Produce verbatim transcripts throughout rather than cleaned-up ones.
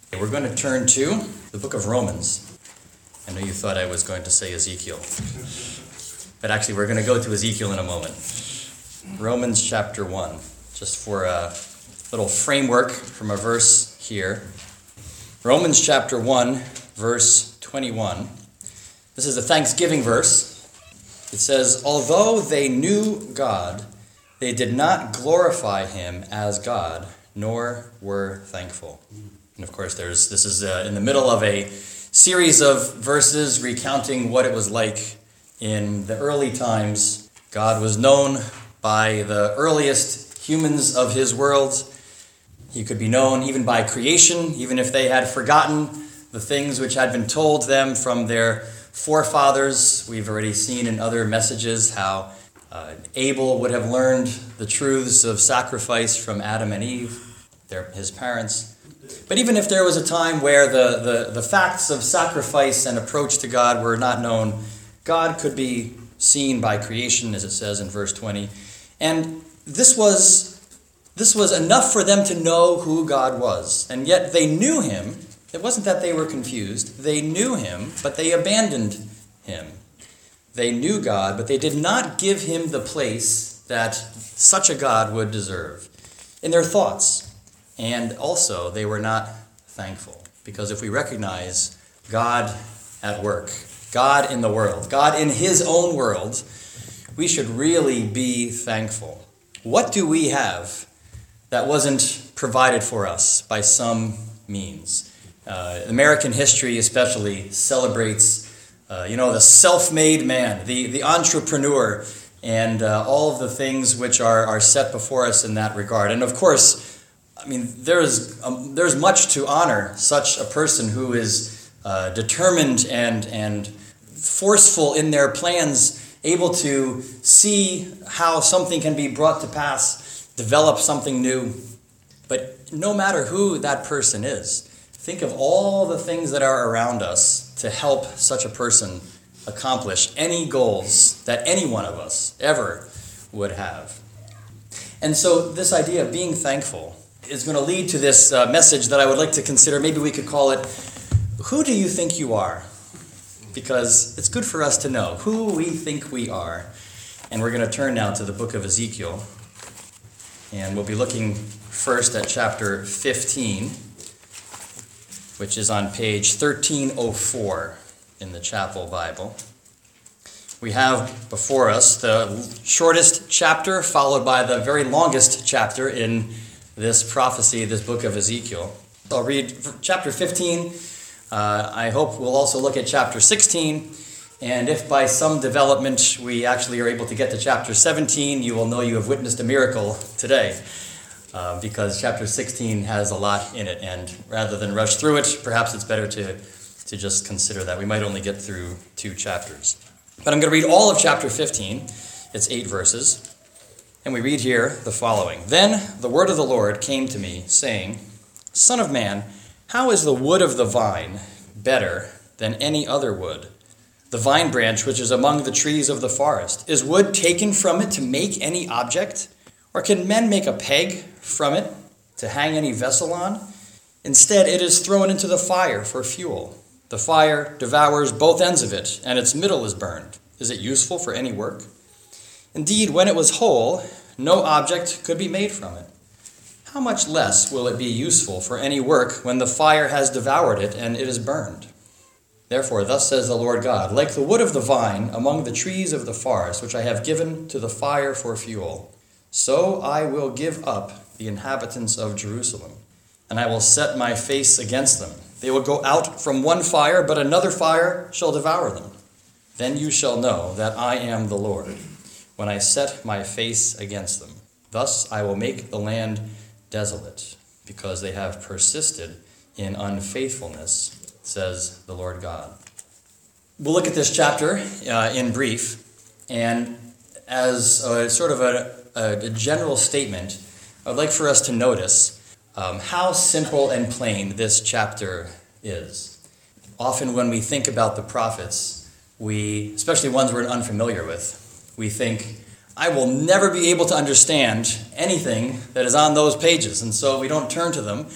We're going to turn to the book of Romans. I know you thought I was going to say Ezekiel, but actually we're going to go to Ezekiel in a moment. Romans chapter one, just for a little framework from a verse here. Romans chapter one, verse twenty-one. This is a Thanksgiving verse. It says, "Although they knew God, they did not glorify him as God, nor were thankful." And of course, there's this is uh, in the middle of a series of verses recounting what it was like in the early times. God was known by the earliest humans of his world. He could be known even by creation, even if they had forgotten the things which had been told them from their forefathers. We've already seen in other messages how uh, Abel would have learned the truths of sacrifice from Adam and Eve, their, his parents. But even if there was a time where the, the, the facts of sacrifice and approach to God were not known, God could be seen by creation, as it says in verse twenty. And this was, this was enough for them to know who God was. And yet they knew him. It wasn't that they were confused. They knew him, but they abandoned him. They knew God, but they did not give him the place that such a God would deserve in their thoughts. And also, they were not thankful. Because if we recognize God at work, God in the world, God in his own world, we should really be thankful. What do we have that wasn't provided for us by some means? Uh, American history especially celebrates, uh, you know, the self-made man, the, the entrepreneur, and uh, all of the things which are, are set before us in that regard. And of course, I mean, there's um, there's much to honor such a person who is uh, determined and and forceful in their plans, able to see how something can be brought to pass, develop something new. But no matter who that person is, think of all the things that are around us to help such a person accomplish any goals that any one of us ever would have. And so this idea of being thankful is going to lead to this uh, message that I would like to consider. Maybe we could call it, "Who do you think you are?" Because it's good for us to know who we think we are. And we're going to turn now to the book of Ezekiel. And we'll be looking first at chapter fifteen, which is on page thirteen oh four in the Chapel Bible. We have before us the shortest chapter, followed by the very longest chapter in this prophecy, this book of Ezekiel. I'll read chapter fifteen. Uh, I hope we'll also look at chapter sixteen. And if by some development we actually are able to get to chapter seventeen, you will know you have witnessed a miracle today. Uh, because chapter sixteen has a lot in it. And rather than rush through it, perhaps it's better to, to just consider that. We might only get through two chapters. But I'm going to read all of chapter fifteen. It's eight verses. And we read here the following. "Then the word of the Lord came to me, saying, Son of man, how is the wood of the vine better than any other wood? The vine branch which is among the trees of the forest. Is wood taken from it to make any object? Or can men make a peg from it to hang any vessel on? Instead, it is thrown into the fire for fuel. The fire devours both ends of it, and its middle is burned. Is it useful for any work? Indeed, when it was whole, no object could be made from it. How much less will it be useful for any work when the fire has devoured it and it is burned? Therefore, thus says the Lord God, like the wood of the vine among the trees of the forest, which I have given to the fire for fuel, so I will give up the inhabitants of Jerusalem, and I will set my face against them. They will go out from one fire, but another fire shall devour them. Then you shall know that I am the Lord, when I set my face against them. Thus I will make the land desolate, because they have persisted in unfaithfulness, says the Lord God. We'll look at this chapter uh, in brief, and as a, sort of a, a, a general statement, I would like for us to notice um, how simple and plain this chapter is. Often when we think about the prophets, we, especially ones we're unfamiliar with, we think, I will never be able to understand anything that is on those pages, and so we don't turn to them.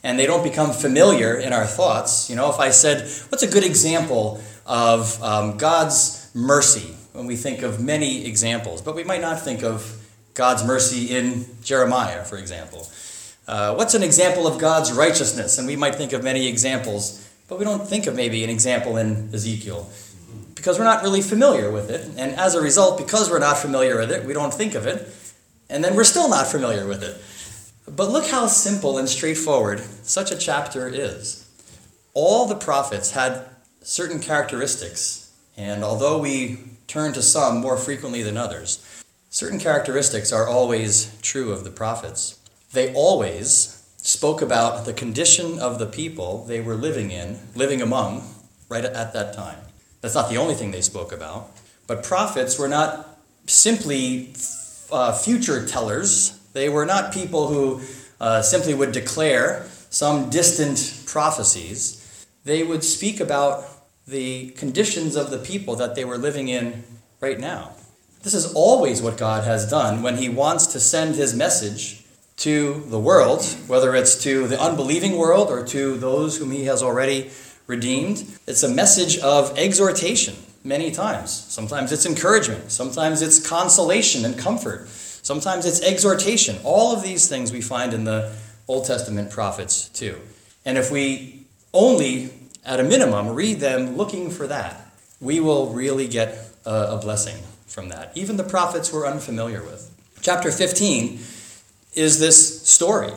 and they don't become familiar in our thoughts. You know, if I said, what's a good example of um, God's mercy? When we think of many examples, but we might not think of God's mercy in Jeremiah, for example. Uh, what's an example of God's righteousness? And we might think of many examples, but we don't think of maybe an example in Ezekiel because we're not really familiar with it. And as a result, because we're not familiar with it, we don't think of it. And then we're still not familiar with it. But look how simple and straightforward such a chapter is. All the prophets had certain characteristics. And although we turn to some more frequently than others, certain characteristics are always true of the prophets. They always spoke about the condition of the people they were living in, living among, right at that time. That's not the only thing they spoke about. But prophets were not simply uh, future tellers. They were not people who uh, simply would declare some distant prophecies. They would speak about the conditions of the people that they were living in right now. This is always what God has done when he wants to send his message to the world, whether it's to the unbelieving world or to those whom he has already redeemed. It's a message of exhortation many times. Sometimes it's encouragement. Sometimes it's consolation and comfort. Sometimes it's exhortation. All of these things we find in the Old Testament prophets too. And if we only, at a minimum, read them looking for that, we will really get a, a blessing from that. Even the prophets we're unfamiliar with. Chapter fifteen is this story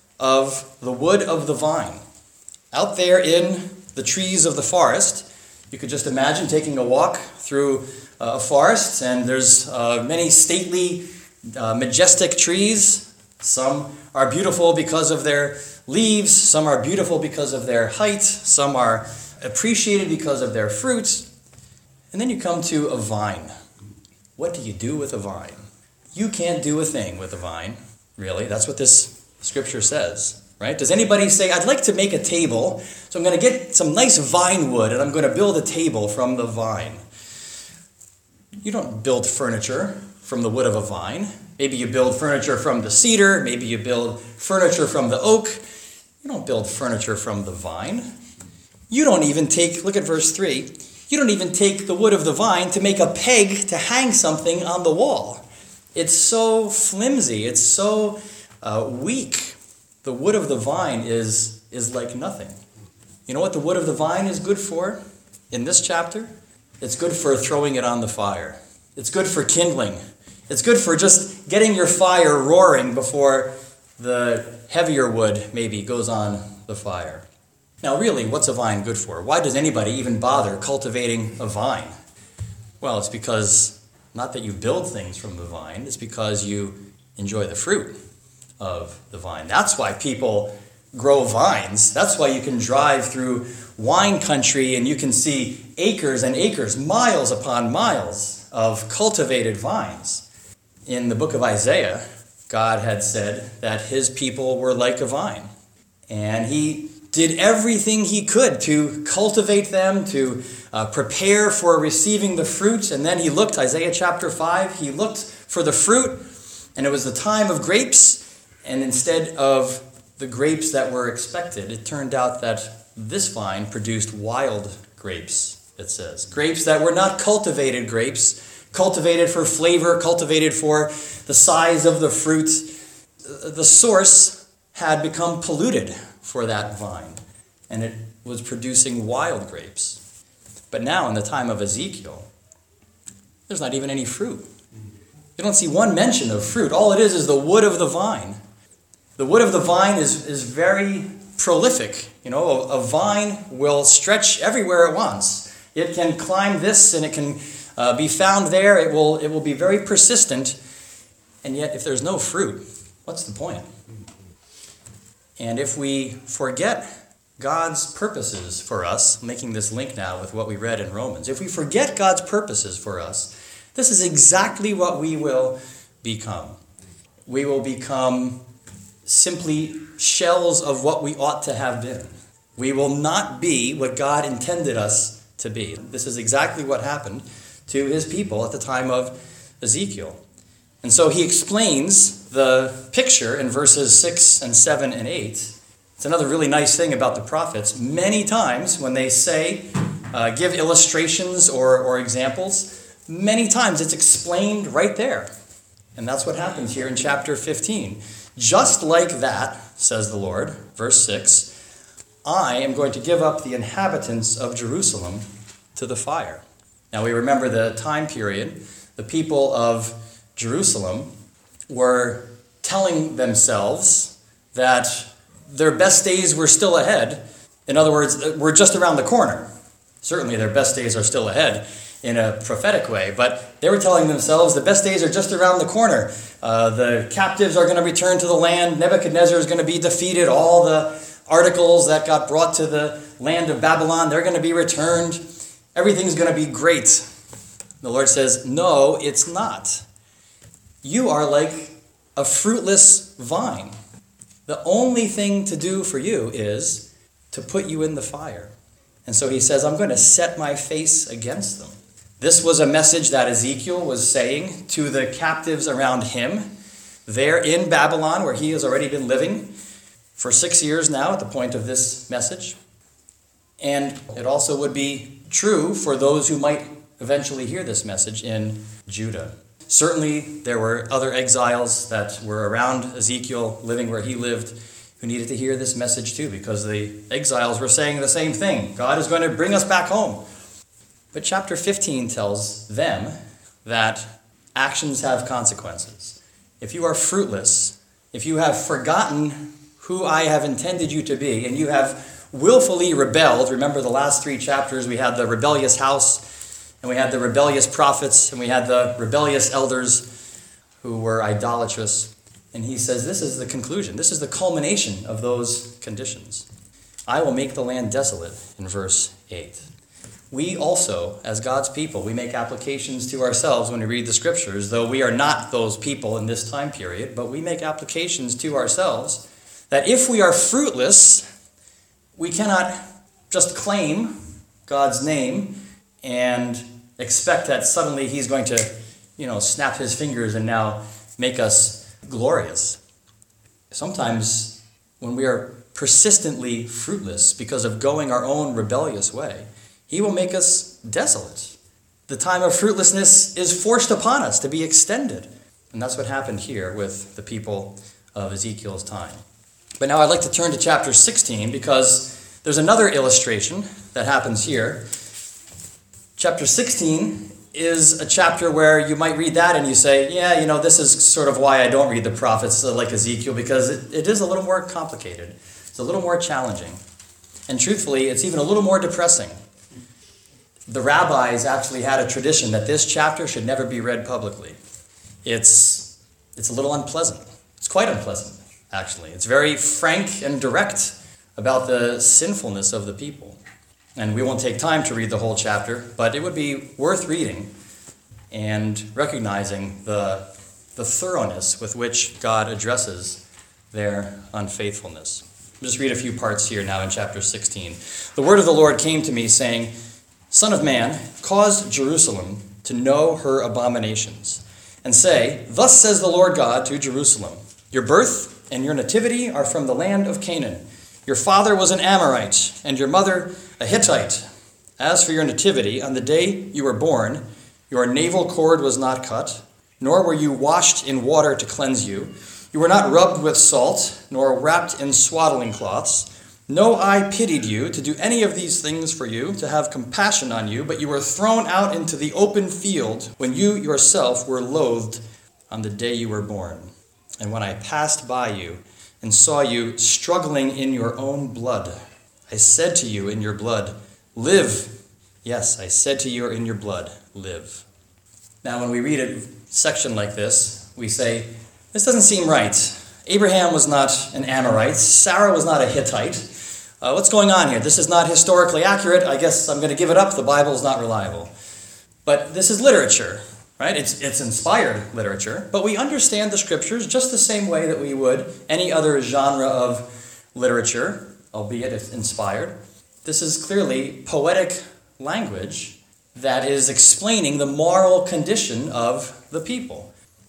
of the wood of the vine. Out there in the trees of the forest, you could just imagine taking a walk through a forest, and there's uh, many stately, uh, majestic trees. Some are beautiful because of their leaves, some are beautiful because of their height, some are appreciated because of their fruit. And then you come to a vine. What do you do with a vine? You can't do a thing with a vine, really. That's what this scripture says, right? Does anybody say, I'd like to make a table, so I'm going to get some nice vine wood and I'm going to build a table from the vine? You don't build furniture from the wood of a vine. Maybe you build furniture from the cedar. Maybe you build furniture from the oak. You don't build furniture from the vine. You don't even take, look at verse three, you don't even take the wood of the vine to make a peg to hang something on the wall. It's so flimsy. It's so uh, weak. The wood of the vine is, is like nothing. You know what the wood of the vine is good for in this chapter? It's good for throwing it on the fire. It's good for kindling. It's good for just getting your fire roaring before the heavier wood maybe goes on the fire. Now really, what's a vine good for? Why does anybody even bother cultivating a vine? Well, it's because, not that you build things from the vine, it's because you enjoy the fruit of the vine. That's why people grow vines. That's why you can drive through wine country and you can see acres and acres, miles upon miles of cultivated vines. In the book of Isaiah, God had said that his people were like a vine. And he did everything he could to cultivate them, to uh, prepare for receiving the fruit. And then he looked, Isaiah chapter five, he looked for the fruit, and it was the time of grapes. And instead of the grapes that were expected, it turned out that this vine produced wild grapes, it says. Grapes that were not cultivated grapes, cultivated for flavor, cultivated for the size of the fruit. The source had become polluted for that vine, and it was producing wild grapes. But now, in the time of Ezekiel, there's not even any fruit. You don't see one mention of fruit. All it is is the wood of the vine. The wood of the vine is, is very prolific. You know, a, a vine will stretch everywhere it wants. It can climb this and it can uh, be found there. It will, it will be very persistent. And yet, if there's no fruit, what's the point? And if we forget God's purposes for us, making this link now with what we read in Romans, if we forget God's purposes for us, this is exactly what we will become. We will become simply shells of what we ought to have been. We will not be what God intended us to be. This is exactly what happened to his people at the time of Ezekiel. And so he explains the picture in verses six and seven and eight It's another really nice thing about the prophets. Many times when they say, uh, give illustrations or, or examples, many times it's explained right there. And that's what happens here in chapter fifteen. Just like that, says the Lord, verse six, I am going to give up the inhabitants of Jerusalem to the fire. Now we remember the time period. The people of Jerusalem were telling themselves that their best days were still ahead. In other words, we're just around the corner. Certainly their best days are still ahead in a prophetic way, but they were telling themselves the best days are just around the corner. Uh, the captives are going to return to the land. Nebuchadnezzar is going to be defeated. All the articles that got brought to the land of Babylon, they're going to be returned. Everything's going to be great. The Lord says, no, it's not. You are like a fruitless vine. The only thing to do for you is to put you in the fire. And so he says, I'm going to set my face against them. This was a message that Ezekiel was saying to the captives around him there in Babylon, where he has already been living for six years now at the point of this message. And it also would be true for those who might eventually hear this message in Judah. Certainly, there were other exiles that were around Ezekiel, living where he lived, who needed to hear this message too, because the exiles were saying the same thing. God is going to bring us back home. But chapter fifteen tells them that actions have consequences. If you are fruitless, if you have forgotten who I have intended you to be, and you have willfully rebelled, remember the last three chapters, we had the rebellious house, and we had the rebellious prophets, and we had the rebellious elders who were idolatrous. And he says this is the conclusion. This is the culmination of those conditions. I will make the land desolate, in verse eight. We also, as God's people, we make applications to ourselves when we read the scriptures, though we are not those people in this time period, but we make applications to ourselves that if we are fruitless, we cannot just claim God's name and expect that suddenly he's going to, you know, snap his fingers and now make us glorious. Sometimes when we are persistently fruitless because of going our own rebellious way, he will make us desolate. The time of fruitlessness is forced upon us to be extended. And that's what happened here with the people of Ezekiel's time. But now I'd like to turn to chapter sixteen because there's another illustration that happens here. Chapter sixteen is a chapter where you might read that and you say, yeah, you know, this is sort of why I don't read the prophets like Ezekiel, because it, it is a little more complicated. It's a little more challenging. And truthfully, it's even a little more depressing. The rabbis actually had a tradition that this chapter should never be read publicly. It's, it's a little unpleasant. It's quite unpleasant, actually. It's very frank and direct about the sinfulness of the people. And we won't take time to read the whole chapter, but it would be worth reading and recognizing the, the thoroughness with which God addresses their unfaithfulness. I'll just read a few parts here now in chapter sixteen. The word of the Lord came to me, saying, Son of man, cause Jerusalem to know her abominations, and say, Thus says the Lord God to Jerusalem, Your birth and your nativity are from the land of Canaan. Your father was an Amorite, and your mother a Hittite. As for your nativity, on the day you were born, your navel cord was not cut, nor were you washed in water to cleanse you. You were not rubbed with salt, nor wrapped in swaddling cloths. No eye pitied you to do any of these things for you, to have compassion on you, but you were thrown out into the open field when you yourself were loathed on the day you were born. And when I passed by you and saw you struggling in your own blood, I said to you in your blood, live. Yes, I said to you in your blood, live. Now, when we read a section like this, we say, this doesn't seem right. Abraham was not an Amorite. Sarah was not a Hittite. Uh, what's going on here? This is not historically accurate. I guess I'm going to give it up. The Bible is not reliable. But this is literature, right? It's, it's inspired literature. But we understand the scriptures just the same way that we would any other genre of literature, albeit it's inspired. This is clearly poetic language that is explaining the moral condition of the people.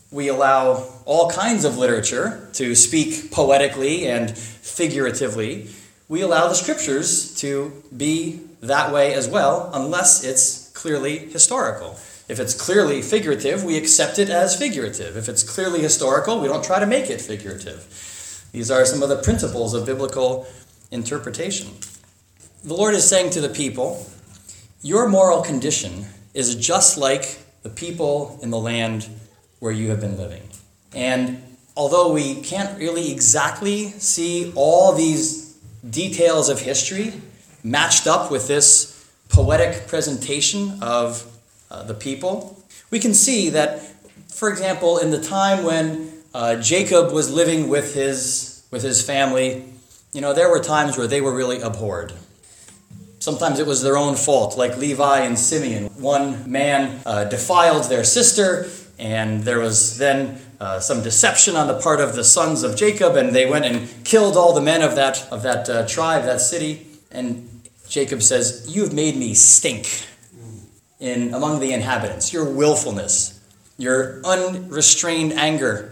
we allow all kinds of literature to speak poetically and figuratively. We allow the scriptures to be that way as well, unless it's clearly historical. If it's clearly figurative, we accept it as figurative. If it's clearly historical, we don't try to make it figurative. These are some of the principles of biblical interpretation. The Lord is saying to the people, your moral condition is just like the people in the land where you have been living. And although we can't really exactly see all these details of history matched up with this poetic presentation of uh, the people, we can see that, for example, in the time when uh, Jacob was living with his with his family, you know, there were times where they were really abhorred. Sometimes it was their own fault, like Levi and Simeon. One man uh, defiled their sister, and there was then uh, some deception on the part of the sons of Jacob, and they went and killed all the men of that of that uh, tribe, that city. And Jacob says, "You've made me stink in among the inhabitants. Your willfulness, your unrestrained anger."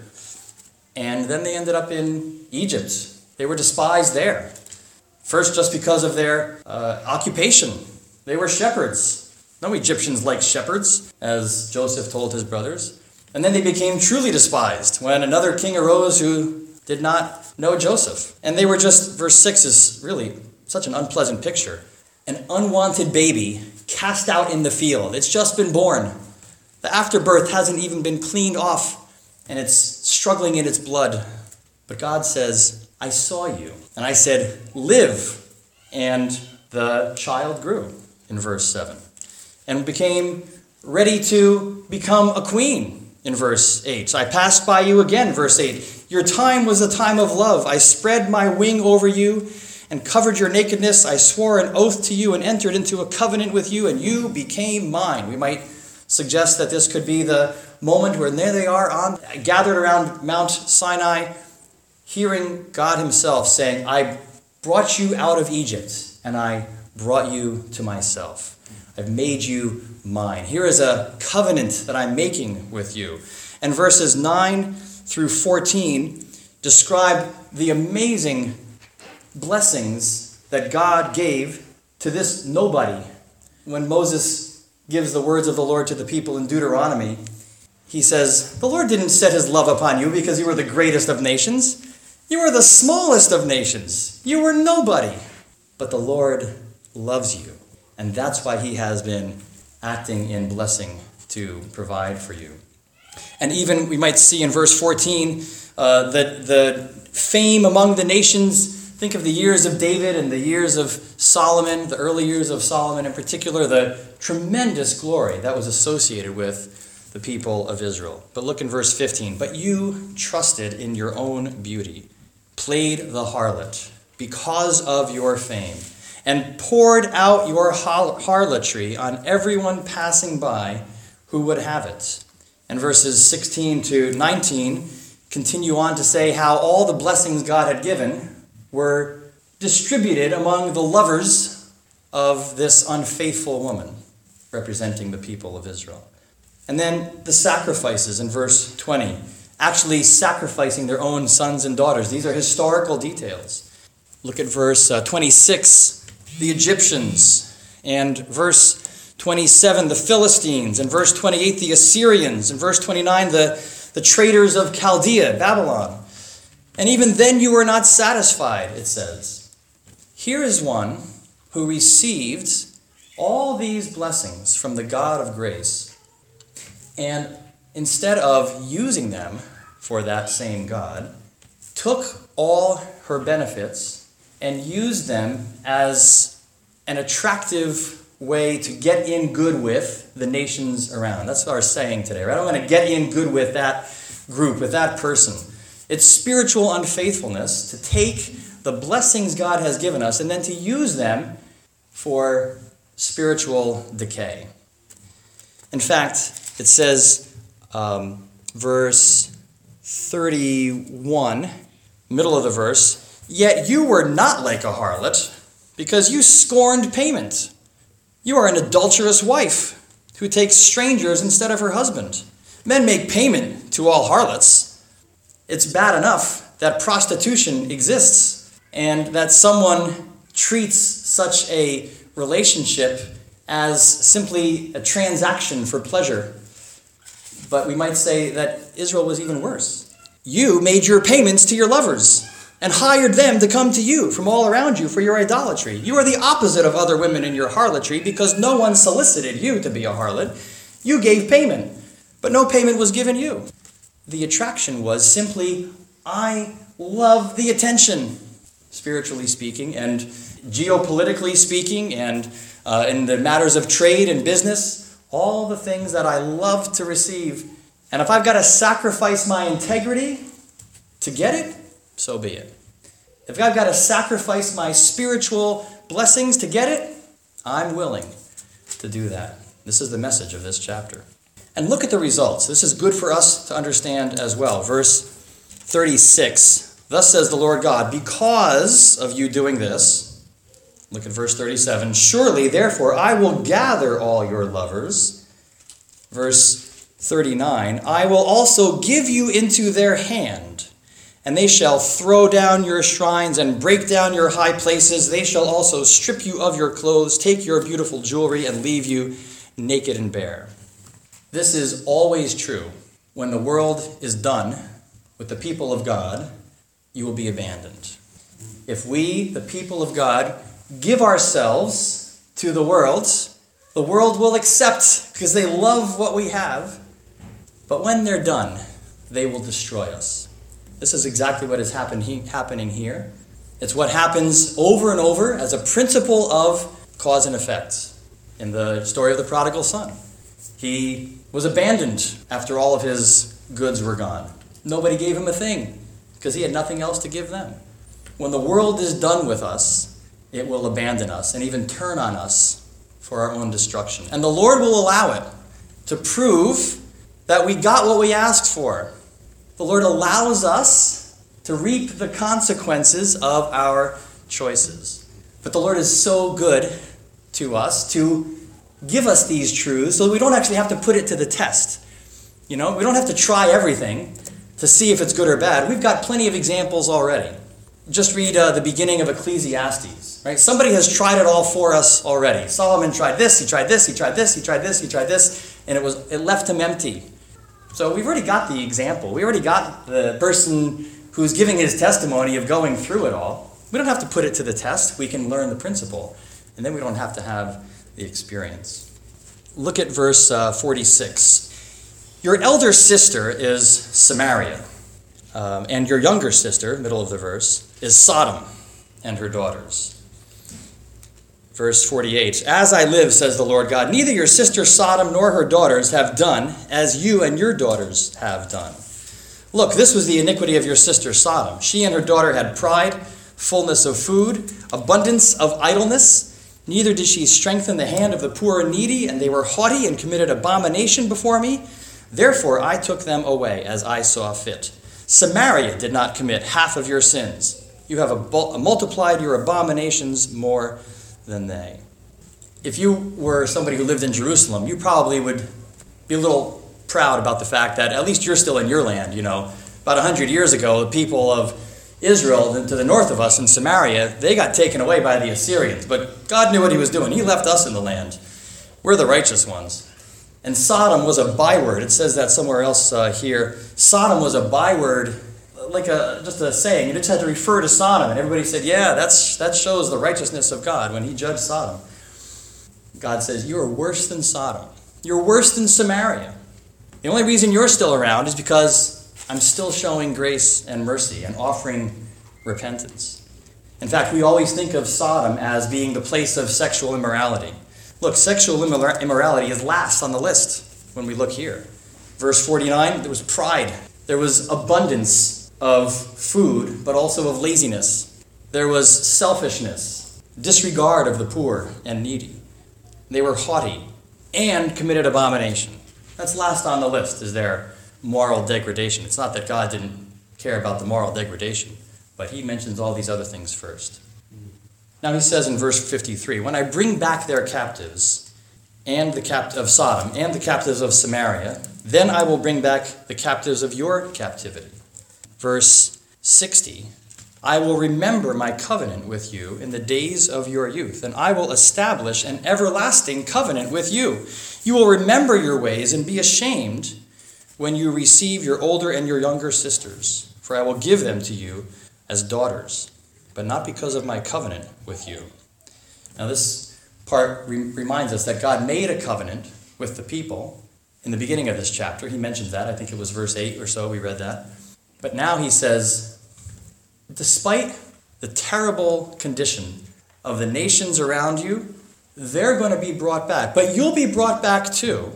And then they ended up in Egypt. They were despised there. First, just because of their uh, occupation. They were shepherds. No Egyptians liked shepherds, as Joseph told his brothers. And then they became truly despised when another king arose who did not know Joseph. And they were just, verse six is really such an unpleasant picture. An unwanted baby cast out in the field. It's just been born. The afterbirth hasn't even been cleaned off, and it's struggling in its blood. But God says, I saw you. And I said, live. And the child grew, in verse seven, and became ready to become a queen, in verse eight. So I passed by you again, verse eight. Your time was a time of love. I spread my wing over you and covered your nakedness. I swore an oath to you and entered into a covenant with you, and you became mine. We might suggest that this could be the moment where there they are, on gathered around Mount Sinai, hearing God himself saying, I brought you out of Egypt, and I brought you to myself. I've made you mine. Here is a covenant that I'm making with you. And verses nine through fourteen describe the amazing blessings that God gave to this nobody. When Moses gives the words of the Lord to the people in Deuteronomy, he says, the Lord didn't set his love upon you because you were the greatest of nations. You were the smallest of nations. You were nobody. But the Lord loves you. And that's why he has been acting in blessing to provide for you. And even we might see in verse fourteen uh, that the fame among the nations, think of the years of David and the years of Solomon, the early years of Solomon in particular, the tremendous glory that was associated with the people of Israel. But look in verse fifteen. But you trusted in your own beauty, played the harlot because of your fame, and poured out your harlotry on everyone passing by who would have it. And verses sixteen to nineteen continue on to say how all the blessings God had given were distributed among the lovers of this unfaithful woman, representing the people of Israel. And then the sacrifices in verse twenty, actually sacrificing their own sons and daughters. These are historical details. Look at verse uh, twenty-six, the Egyptians, and verse twenty-seven, the Philistines, and verse twenty-eight, the Assyrians, and verse twenty-nine, the, the traders of Chaldea, Babylon. And even then you were not satisfied, it says. Here is one who received all these blessings from the God of grace, and instead of using them for that same God, took all her benefits and used them as an attractive way to get in good with the nations around. That's our saying today, right? I want to get in good with that group, with that person. It's spiritual unfaithfulness to take the blessings God has given us and then to use them for spiritual decay. In fact, it says, um, verse thirty-one, middle of the verse, yet you were not like a harlot, because you scorned payment. You are an adulterous wife who takes strangers instead of her husband. Men make payment to all harlots. It's bad enough that prostitution exists and that someone treats such a relationship as simply a transaction for pleasure. But we might say that Israel was even worse. You made your payments to your lovers and hired them to come to you from all around you for your idolatry. You are the opposite of other women in your harlotry because no one solicited you to be a harlot. You gave payment, but no payment was given you. The attraction was simply, I love the attention, spiritually speaking, and geopolitically speaking, and uh, in the matters of trade and business, all the things that I love to receive. And if I've got to sacrifice my integrity to get it, so be it. If I've got to sacrifice my spiritual blessings to get it, I'm willing to do that. This is the message of this chapter. And look at the results. This is good for us to understand as well. Verse thirty-six, thus says the Lord God, because of you doing this, look at verse thirty-seven, surely therefore I will gather all your lovers. Verse thirty-nine, I will also give you into their hand, and they shall throw down your shrines and break down your high places. They shall also strip you of your clothes, take your beautiful jewelry, and leave you naked and bare. This is always true. When the world is done with the people of God, you will be abandoned. If we, the people of God, give ourselves to the world, the world will accept because they love what we have. But when they're done, they will destroy us. This is exactly what is happen, he, happening here. It's what happens over and over as a principle of cause and effect. In the story of the prodigal son, he was abandoned after all of his goods were gone. Nobody gave him a thing because he had nothing else to give them. When the world is done with us, it will abandon us and even turn on us for our own destruction. And the Lord will allow it to prove that we got what we asked for. The Lord allows us to reap the consequences of our choices. But the Lord is so good to us to give us these truths so that we don't actually have to put it to the test. You know, we don't have to try everything to see if it's good or bad. We've got plenty of examples already. Just read uh, the beginning of Ecclesiastes, right? Somebody has tried it all for us already. Solomon tried this, he tried this, he tried this, he tried this, he tried this, and it was it left him empty. So we've already got the example. We already got the person who's giving his testimony of going through it all. We don't have to put it to the test. We can learn the principle, and then we don't have to have the experience. Look at verse uh, forty-six. Your elder sister is Samaria, um, and your younger sister, middle of the verse, is Sodom and her daughters. Verse forty-eight, as I live, says the Lord God, neither your sister Sodom nor her daughters have done as you and your daughters have done. Look, this was the iniquity of your sister Sodom. She and her daughter had pride, fullness of food, abundance of idleness. Neither did she strengthen the hand of the poor and needy, and they were haughty and committed abomination before me. Therefore I took them away as I saw fit. Samaria did not commit half of your sins. You have ab- multiplied your abominations more than they. If you were somebody who lived in Jerusalem, you probably would be a little proud about the fact that at least you're still in your land. You know, about a hundred years ago, the people of Israel to the north of us in Samaria, they got taken away by the Assyrians. But God knew what he was doing. He left us in the land. We're the righteous ones. And Sodom was a byword. It says that somewhere else uh, here. Sodom was a byword, like a just a saying. You just had to refer to Sodom. And everybody said, yeah, that's that shows the righteousness of God when he judged Sodom. God says, you are worse than Sodom. You're worse than Samaria. The only reason you're still around is because I'm still showing grace and mercy and offering repentance. In fact, we always think of Sodom as being the place of sexual immorality. Look, sexual immorality is last on the list when we look here. Verse forty-nine, there was pride. There was abundance of food, but also of laziness. There was selfishness, disregard of the poor and needy. They were haughty and committed abomination. That's last on the list, is their moral degradation. It's not that God didn't care about the moral degradation, but he mentions all these other things first. Now he says in verse fifty-three, when I bring back their captives, and the captive of Sodom, and the captives of Samaria, Then I will bring back the captives of your captivity. Verse sixty, I will remember my covenant with you in the days of your youth, and I will establish an everlasting covenant with you. You will remember your ways and be ashamed when you receive your older and your younger sisters, for I will give them to you as daughters, but not because of my covenant with you. Now this part re- reminds us that God made a covenant with the people. In the beginning of this chapter, he mentions that. I think it was verse eight or so, we read that. But now he says, despite the terrible condition of the nations around you, they're going to be brought back. But you'll be brought back too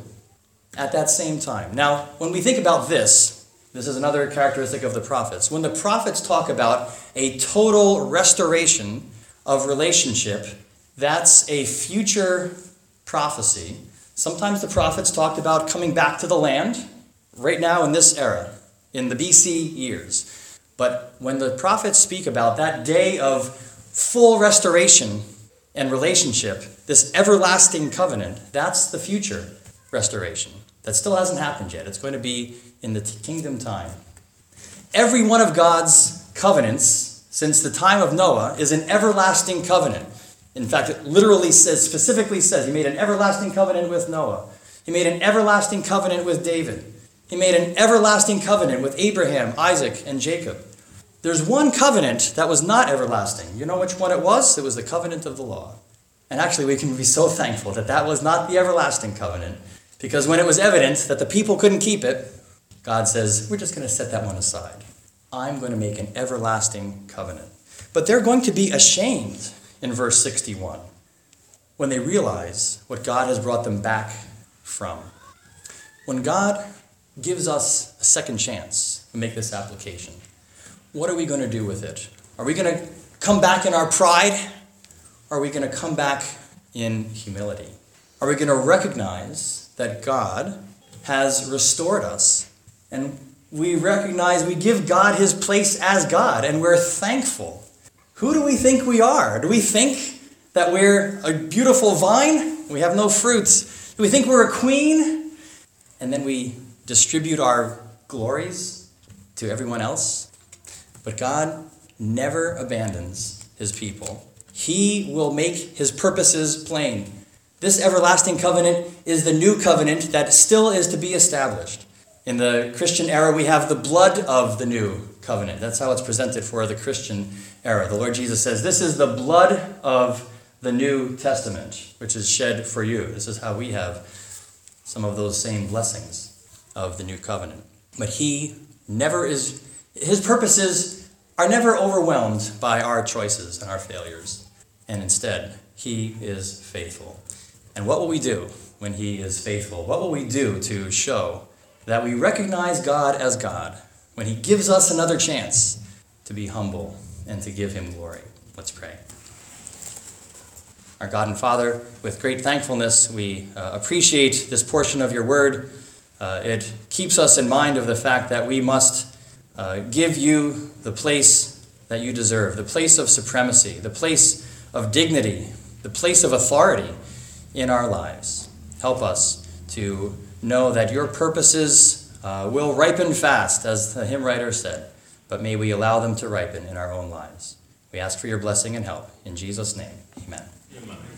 at that same time. Now, when we think about this, this is another characteristic of the prophets. When the prophets talk about a total restoration of relationship, that's a future prophecy. Sometimes the prophets talked about coming back to the land right now in this era, in the B C years. But when the prophets speak about that day of full restoration and relationship, this everlasting covenant, that's the future restoration. That still hasn't happened yet. It's going to be in the kingdom time. Every one of God's covenants since the time of Noah is an everlasting covenant. In fact, it literally says, specifically says, he made an everlasting covenant with Noah. He made an everlasting covenant with David. He made an everlasting covenant with Abraham, Isaac, and Jacob. There's one covenant that was not everlasting. You know which one it was? It was the covenant of the law. And actually, we can be so thankful that that was not the everlasting covenant, because when it was evident that the people couldn't keep it, God says, we're just going to set that one aside. I'm going to make an everlasting covenant. But they're going to be ashamed in verse sixty-one when they realize what God has brought them back from. When God gives us a second chance to make this application, what are we going to do with it? Are we going to come back in our pride? Or are we going to come back in humility? Are we going to recognize that God has restored us? And we recognize, we give God his place as God, and we're thankful. Who do we think we are? Do we think that we're a beautiful vine? We have no fruits. Do we think we're a queen? And then we distribute our glories to everyone else? But God never abandons his people. He will make his purposes plain. This everlasting covenant is the new covenant that still is to be established. In the Christian era, we have the blood of the new covenant. That's how it's presented for the Christian era. The Lord Jesus says, this is the blood of the New Testament, which is shed for you. This is how we have some of those same blessings of the new covenant. But he never is, his purposes are never overwhelmed by our choices and our failures. And instead, he is faithful. And what will we do when he is faithful? What will we do to show that we recognize God as God when he gives us another chance to be humble and to give him glory? Let's pray. Our God and Father, with great thankfulness, we uh, appreciate this portion of your word. Uh, it keeps us in mind of the fact that we must uh, give you the place that you deserve, the place of supremacy, the place of dignity, the place of authority in our lives. Help us to know that your purposes uh, will ripen fast, as the hymn writer said, but may we allow them to ripen in our own lives. We ask for your blessing and help. In Jesus' name, amen. Amen.